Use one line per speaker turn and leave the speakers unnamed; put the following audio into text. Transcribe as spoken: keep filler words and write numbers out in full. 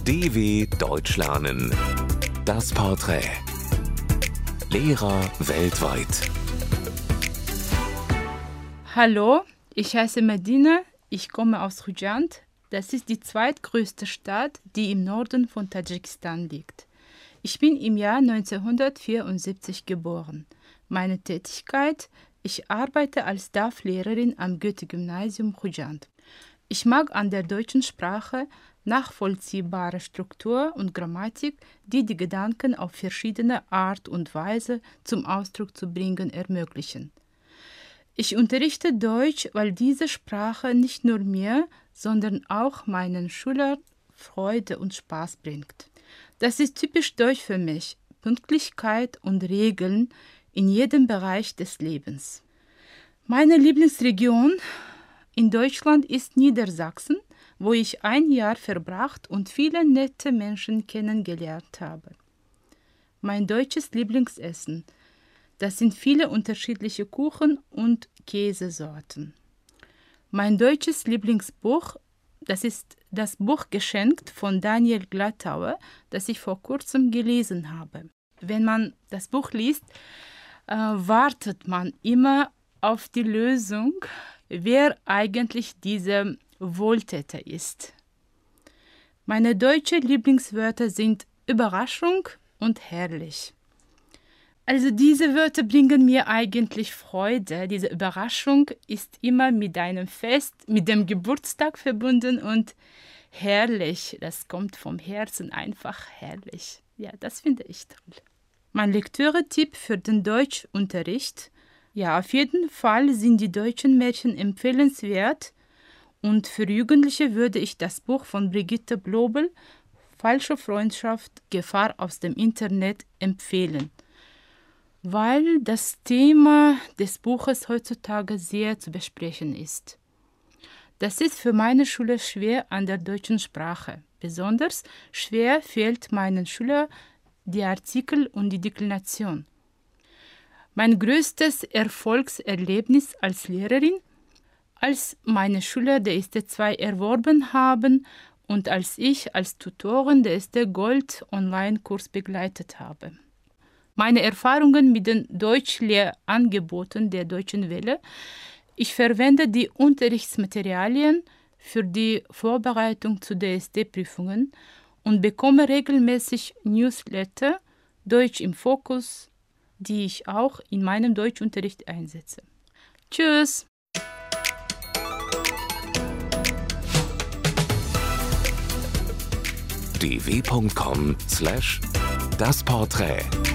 D W Deutsch lernen. Das Porträt. Lehrer weltweit.
Hallo, ich heiße Medina, ich komme aus Khujand. Das ist die zweitgrößte Stadt, die im Norden von Tadschikistan liegt. Ich bin im Jahr neunzehnhundertvierundsiebzig geboren. Meine Tätigkeit: Ich arbeite als D A F-Lehrerin am Goethe-Gymnasium Khujand. Ich mag an der deutschen Sprache nachvollziehbare Struktur und Grammatik, die die Gedanken auf verschiedene Art und Weise zum Ausdruck zu bringen ermöglichen. Ich unterrichte Deutsch, weil diese Sprache nicht nur mir, sondern auch meinen Schülern Freude und Spaß bringt. Das ist typisch deutsch für mich: Pünktlichkeit und Regeln in jedem Bereich des Lebens. Meine Lieblingsregion in Deutschland ist Niedersachsen, wo ich ein Jahr verbracht und viele nette Menschen kennengelernt habe. Mein deutsches Lieblingsessen: Das sind viele unterschiedliche Kuchen und Käsesorten. Mein deutsches Lieblingsbuch: Das ist das Buch Geschenkt von Daniel Glattauer, das ich vor kurzem gelesen habe. Wenn man das Buch liest, äh, wartet man immer auf die Lösung, wer eigentlich dieser Wohltäter ist. Meine deutschen Lieblingswörter sind Überraschung und herrlich. Also diese Wörter bringen mir eigentlich Freude. Diese Überraschung ist immer mit einem Fest, mit dem Geburtstag verbunden, und herrlich, das kommt vom Herzen, einfach herrlich. Ja, das finde ich toll. Mein Lektüre-Tipp für den Deutschunterricht: Ja, auf jeden Fall sind die deutschen Märchen empfehlenswert, und für Jugendliche würde ich das Buch von Brigitte Blobel, Falsche Freundschaft, Gefahr aus dem Internet, empfehlen, weil das Thema des Buches heutzutage sehr zu besprechen ist. Das ist für meine Schüler schwer an der deutschen Sprache. Besonders schwer fällt meinen Schülern die Artikel und die Deklination. Mein größtes Erfolgserlebnis als Lehrerin: Als meine Schüler der S T zwei erworben haben und als ich als Tutorin der S T Gold-Online-Kurs begleitet habe. Meine Erfahrungen mit den Deutschlehrangeboten der Deutschen Welle: Ich verwende die Unterrichtsmaterialien für die Vorbereitung zu D S D-Prüfungen und bekomme regelmäßig Newsletter Deutsch im Fokus, die ich auch in meinem Deutschunterricht einsetze. Tschüss!
d w punkt com slash das Porträt